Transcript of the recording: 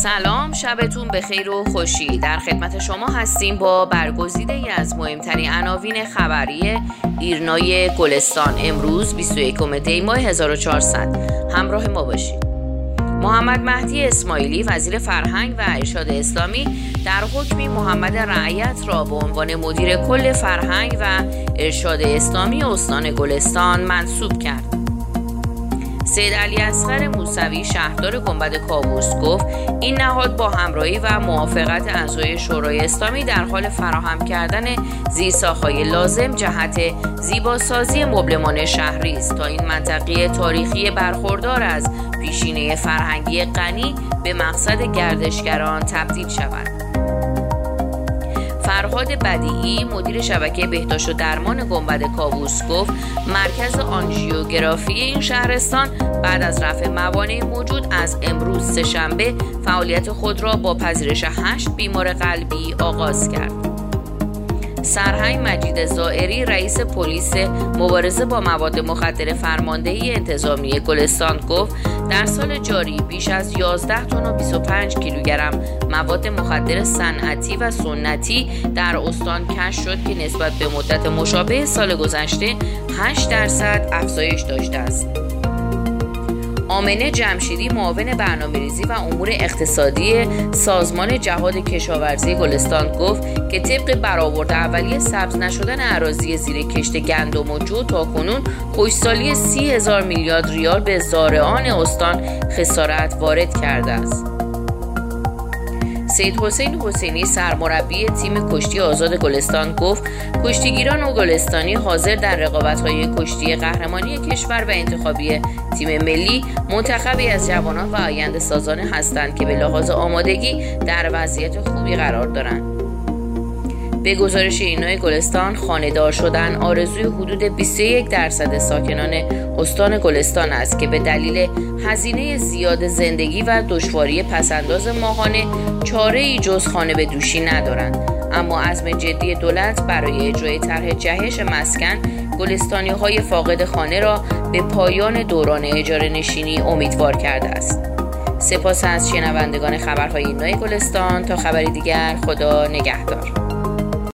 سلام، شبتون بخیر و خوشی. در خدمت شما هستیم با برگزیده ای از مهمترین عناوین خبری ایرنای گلستان امروز 21 دی ماه 1400. همراه ما باشید. محمد مهدی اسماعیلی وزیر فرهنگ و ارشاد اسلامی در حکمی محمد رعیت را به عنوان مدیر کل فرهنگ و ارشاد اسلامی استان گلستان منصوب کرد. سید علی اصغر موسوی شهردار گنبد کاووس گفت این نهاد با همراهی و موافقت اعضای شورای اسلامی در حال فراهم کردن زیرساخت‌های لازم جهت زیباسازی مبلمان شهری است تا این منطقه تاریخی برخوردار از پیشینه فرهنگی غنی به مقصد گردشگران تبدیل شود. فرهاد بدیعی مدیر شبکه بهداشت و درمان گنبد کاووس گفت مرکز آنژیوگرافی این شهرستان بعد از رفع موانع موجود از امروز سه‌شنبه فعالیت خود را با پذیرش 8 بیمار قلبی آغاز کرد. سرهنگ مجید زائری رئیس پلیس مبارزه با مواد مخدر فرماندهی انتظامی گلستان گفت در سال جاری بیش از 11 تن و 25 کیلوگرم مواد مخدر صنعتی و سنتی در استان کشف شد که نسبت به مدت مشابه سال گذشته 8% افزایش داشته است. آمنه جمشیدی معاون برنامه‌ریزی و امور اقتصادی سازمان جهاد کشاورزی گلستان گفت که طبق برآورد اولیه سبز نشدن اراضی زیر کشت گندم و جو تاکنون خشکسالی 30,000 میلیارد ریال به زارعان استان خسارت وارد کرده است. سید حسین حسینی سرمربی تیم کشتی آزاد گلستان گفت کشتیگیران و گلستانی حاضر در رقابت‌های کشتی قهرمانی کشور و انتخابی تیم ملی منتخبی از جوانان و آینده سازان هستند که به لحاظ آمادگی در وضعیت خوبی قرار دارند. به گزارش ایرنای گلستان خانه‌دار شدن آرزوی حدود 21% ساکنان استان گلستان است که به دلیل هزینه زیاد زندگی و دشواری پسنداز ماهانه چاره‌ای جز خانه به دوشی ندارند. اما عزم جدی دولت برای اجرای طرح جهش مسکن گلستانی‌های فاقد خانه را به پایان دوران اجاره نشینی امیدوار کرده است. سپاس از شنوندگان خبرهای ایرنای گلستان. تا خبری دیگر، خدا نگهدار.